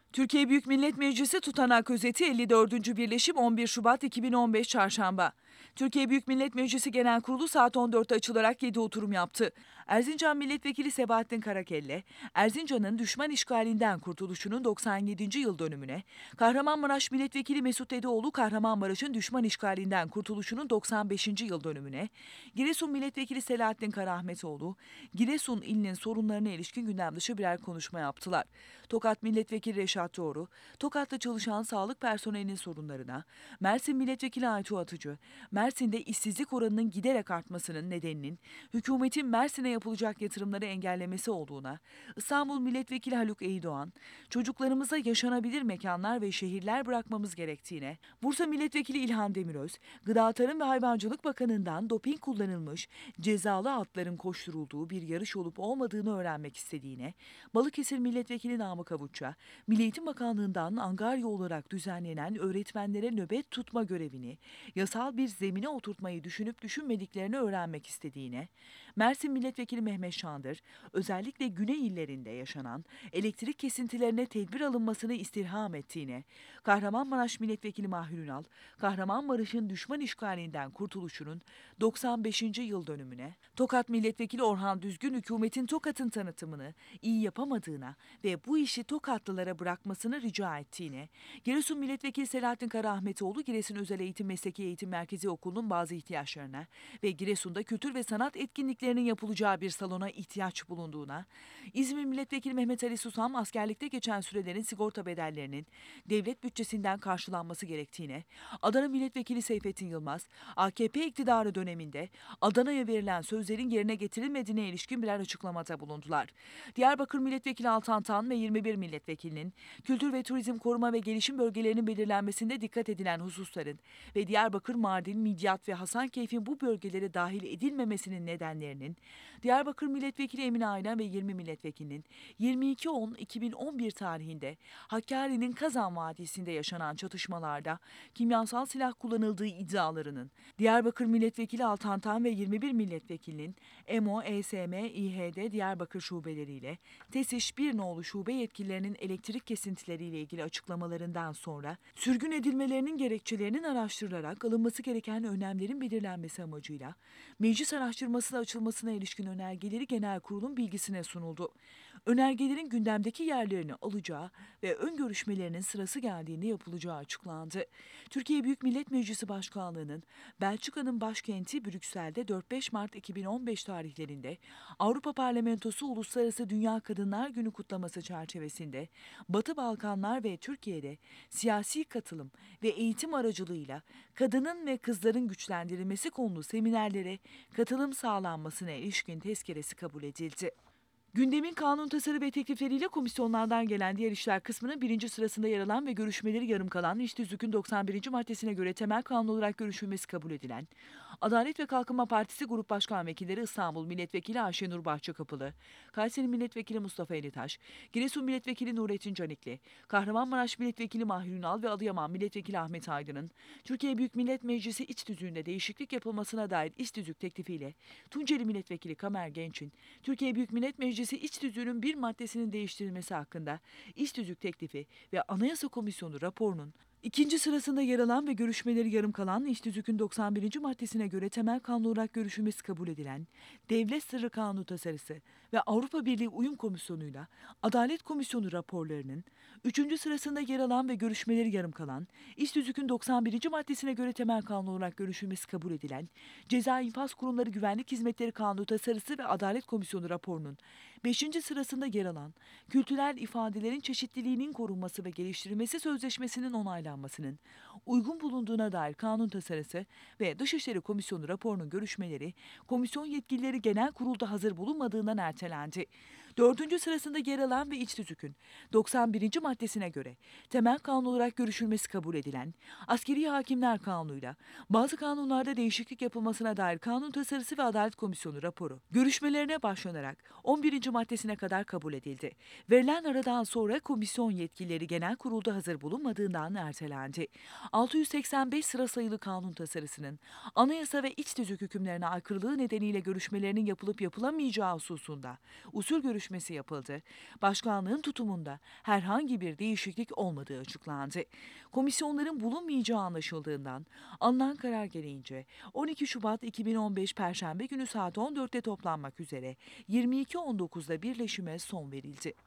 Türkiye Büyük Millet Meclisi tutanak özeti 54. Birleşim 11 Şubat 2015 Çarşamba. Türkiye Büyük Millet Meclisi Genel Kurulu saat 14'te açılarak 7 oturum yaptı. Erzincan Milletvekili Sebahattin Karakelle, Erzincan'ın düşman işgalinden kurtuluşunun 97. yıl dönümüne, Kahramanmaraş Milletvekili Mesut Dedeoğlu Kahramanmaraş'ın düşman işgalinden kurtuluşunun 95. yıl dönümüne, Giresun Milletvekili Selahattin Karahmetoğlu, Giresun ilinin sorunlarına ilişkin gündem dışı birer konuşma yaptılar. Tokat Milletvekili Reşat Doğru, Tokat'ta çalışan sağlık personelinin sorunlarına, Mersin Milletvekili Aytu Atıcı, Mersin'de işsizlik oranının giderek artmasının nedeninin hükümetin Mersin'e yapılacak yatırımları engellemesi olduğuna, İstanbul Milletvekili Haluk Eydoğan, çocuklarımıza yaşanabilir mekanlar ve şehirler bırakmamız gerektiğine, Bursa Milletvekili İlhan Demiröz, Gıda Tarım ve Hayvancılık Bakanı'ndan doping kullanılmış cezalı atların koşturulduğu bir yarış olup olmadığını öğrenmek istediğine, Balıkesir Milletvekili Namık Avutça, Milli Eğitim Bakanlığı'ndan angarya olarak düzenlenen öğretmenlere nöbet tutma görevini yasal bir zemine oturtmayı düşünüp düşünmediklerini öğrenmek istediğine, Mersin Milletvekili Mehmet Şandır, özellikle güney illerinde yaşanan elektrik kesintilerine tedbir alınmasını istirham ettiğine, Kahramanmaraş Milletvekili Mahir Ünal, Kahramanmaraş'ın düşman işgalinden kurtuluşunun 95. yıl dönümüne, Tokat Milletvekili Orhan Düzgün hükümetin Tokat'ın tanıtımını iyi yapamadığına ve bu işi Tokatlılara bırakmasını rica ettiğine, Giresun Milletvekili Selahattin Karaahmetoğlu Giresun Özel Eğitim Mesleki Eğitim Merkezi Okulu'nun bazı ihtiyaçlarına ve Giresun'da kültür ve sanat etkinliklerinin yapılacağı bir salona ihtiyaç bulunduğuna, İzmir Milletvekili Mehmet Ali Susam askerlikte geçen sürelerin sigorta bedellerinin devlet bütçesinden karşılanması gerektiğine, Adana Milletvekili Seyfettin Yılmaz, AKP iktidarı döneminde Adana'ya verilen sözlerin yerine getirilmediğine ilişkin birer açıklamada bulundular. Diyarbakır Milletvekili Altan Tan ve 21 milletvekilinin kültür ve turizm koruma ve gelişim bölgelerinin belirlenmesinde dikkat edilen hususların ve Diyarbakır, Mardin, Midyat ve Hasankeyf'in bu bölgelere dahil edilmemesinin nedenlerinin, Diyarbakır Milletvekili Emine Aylan ve 20 milletvekilinin 22.10.2011 tarihinde Hakkari'nin Kazan Vadisi'nde yaşanan çatışmalarda kimyasal silah kullanıldığı iddialarının, Diyarbakır Milletvekili Altan Tan ve 21 milletvekilinin EMO, ESM, İHD Diyarbakır şubeleriyle TESİŞ 1 nolu şube yetkililerinin elektrik kesintileriyle ilgili açıklamalarından sonra sürgün edilmelerinin gerekçelerinin araştırılarak alınması gereken önlemlerin belirlenmesi amacıyla meclis araştırmasına açılmasına ilişkin önergeleri genel kurulun bilgisine sunuldu. Önergelerin gündemdeki yerlerini alacağı ve ön görüşmelerinin sırası geldiğinde yapılacağı açıklandı. Türkiye Büyük Millet Meclisi Başkanlığı'nın Belçika'nın başkenti Brüksel'de 4-5 Mart 2015 tarihlerinde Avrupa Parlamentosu Uluslararası Dünya Kadınlar Günü kutlaması çerçevesinde Batı Balkanlar ve Türkiye'de siyasi katılım ve eğitim aracılığıyla kadının ve kızların güçlendirilmesi konulu seminerlere katılım sağlanmasına ilişkin tezkeresi kabul edildi. Gündemin kanun tasarı ve teklifleriyle komisyonlardan gelen diğer işler kısmının birinci sırasında yer alan ve görüşmeleri yarım kalan İş Tüzüğü'nün 91. maddesine göre temel kanun olarak görüşülmesi kabul edilen, Adalet ve Kalkınma Partisi Grup Başkan Vekilleri İstanbul Milletvekili Ayşenur Bahçekapılı, Kayseri Milletvekili Mustafa Elitaş, Giresun Milletvekili Nurettin Canikli, Kahramanmaraş Milletvekili Mahir Ünal ve Adıyaman Milletvekili Ahmet Aydın'ın, Türkiye Büyük Millet Meclisi İç Tüzüğü'nde değişiklik yapılmasına dair İş Tüzük teklifiyle Tunceli Milletvekili Kamer Genç'in, Türkiye Büyük Millet Meclisi İç Tüzüğü'nün bir maddesinin değiştirilmesi hakkında İç Tüzük teklifi ve Anayasa Komisyonu raporunun İkinci sırasında yer alan ve görüşmeleri yarım kalan İş Tüzüğü'nün 91. maddesine göre temel kanun olarak görüşülmesi kabul edilen Devlet Sırrı Kanunu tasarısı ve Avrupa Birliği Uyum Komisyonu'yla Adalet Komisyonu raporlarının üçüncü sırasında yer alan ve görüşmeleri yarım kalan İş Tüzüğü'nün 91. maddesine göre temel kanun olarak görüşülmesi kabul edilen Ceza İnfaz Kurumları Güvenlik Hizmetleri Kanunu tasarısı ve Adalet Komisyonu raporunun beşinci sırasında yer alan kültürel ifadelerin çeşitliliğinin korunması ve geliştirilmesi sözleşmesinin onaylanmasının uygun bulunduğuna dair kanun tasarısı ve Dışişleri Komisyonu raporunun görüşmeleri komisyon yetkilileri genel kurulda hazır bulunmadığından ertelendi. Dördüncü sırasında yer alan ve İç Tüzük'ün 91. maddesine göre temel kanun olarak görüşülmesi kabul edilen Askeri Hakimler Kanunu'yla bazı kanunlarda değişiklik yapılmasına dair kanun tasarısı ve Adalet Komisyonu raporu görüşmelerine başlanarak 11. maddesine kadar kabul edildi. Verilen aradan sonra komisyon yetkilileri genel kurulda hazır bulunmadığından ertelendi. 685 sıra sayılı kanun tasarısının anayasa ve iç tüzük hükümlerine aykırılığı nedeniyle görüşmelerinin yapılıp yapılamayacağı hususunda usul görüşmeleri görüşmesi yapıldı. Başkanlığın tutumunda herhangi bir değişiklik olmadığı açıklandı. Komisyonların bulunmayacağı anlaşıldığından alınan karar gereğince 12 Şubat 2015 Perşembe günü saat 14'te toplanmak üzere 22.19'da birleşime son verildi.